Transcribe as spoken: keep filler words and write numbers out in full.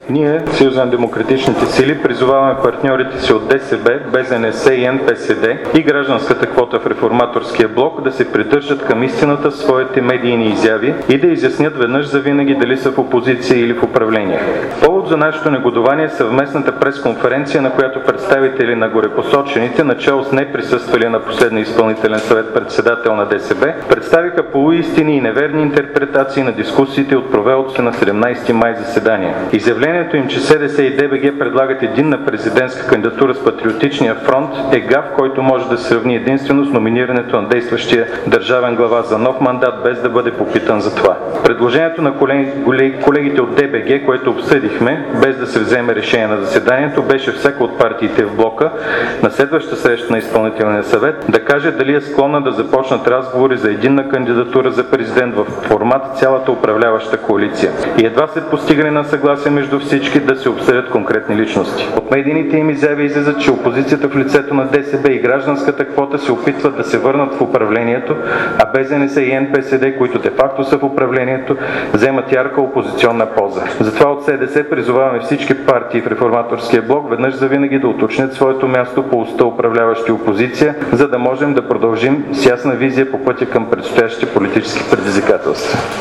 Ние, Съюза на демократичните сили, призоваваме партньорите си от ДСБ, БЗНС и Ен Пе Ес Де и гражданската квота в Реформаторския блок да се придържат към истината в своите медийни изяви и да изяснят веднъж завинаги дали са в опозиция или в управление. Повод за нашето негодование е съвместната пресконференция, на която представители на горепосочените, начало с неприсъствалия на последния изпълнителен съвет председател на ДСБ, представиха полуистини и неверни интерпретации на дискусиите от провелото се на седемнайсети май заседание. Изявлението им, че Се Де Се и Де Бе Ге предлагат единна президентска кандидатура с Патриотичния фронт, е гаф, който може да се сравни единствено с номинирането на действащия държавен глава за нов мандат, без да бъде попитан за това. Предложението на колегите от Де Бе Ге, което обсъдихме, без да се вземе решение на заседанието, беше всяка от партиите в блока на следващата среща на изпълнителния съвет да каже дали е склонна да започнат разговори за единна кандидатура за президент в формат цялата управляваща коалиция. И едва след постигане на съгласие между всички да се обсъдят конкретни личности. От медийните им изяви излизат, че опозицията в лицето на Де Се Бе и гражданската квота се опитват да се върнат в управлението, а Бе Зе Не Се и Ен Пе Ес Де, които де-факто са в управлението, вземат ярка опозиционна поза. Затова от Се Де Се призоваваме всички партии в Реформаторския блок веднъж завинаги да уточнят своето място по оста управляващи опозиция, за да можем да продължим с ясна визия по пътя към предстоящите политически предизвикателства.